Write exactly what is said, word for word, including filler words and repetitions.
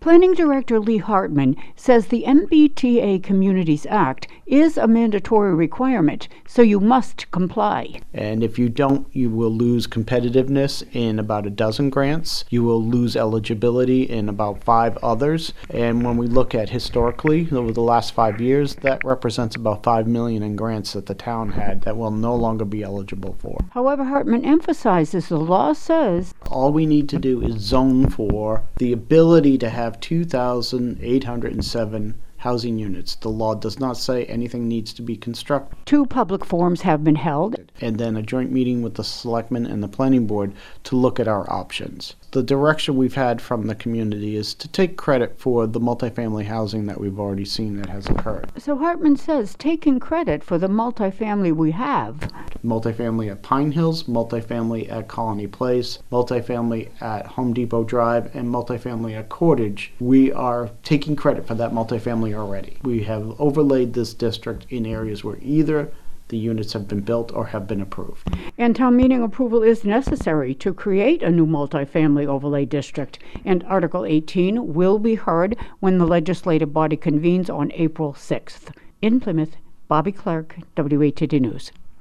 Planning Director Lee Hartman says the M B T A Communities Act is a mandatory requirement, so you must comply. And if you don't, you will lose competitiveness in about a dozen grants. You will lose eligibility in about five others. And when we look at historically, over the last five years, that represents about five million dollars in grants that the town had that will no longer be eligible for. However, Hartman emphasizes the law says all we need to do is zone for the ability to have two thousand eight hundred seven housing units. The law does not say anything needs to be constructed. Two public forums have been held. And then a joint meeting with the selectmen and the planning board to look at our options. The direction we've had from the community is to take credit for the multifamily housing that we've already seen that has occurred. So Hartman says taking credit for the multifamily we have. Multifamily at Pine Hills, multifamily at Colony Place, multifamily at Home Depot Drive, and multifamily at Cottage. We are taking credit for that multifamily already. We have overlaid this district in areas where either the units have been built or have been approved. And town meeting approval is necessary to create a new multifamily overlay district. And Article eighteen will be heard when the legislative body convenes on April sixth. In Plymouth, Bobby Clark, W A T D News.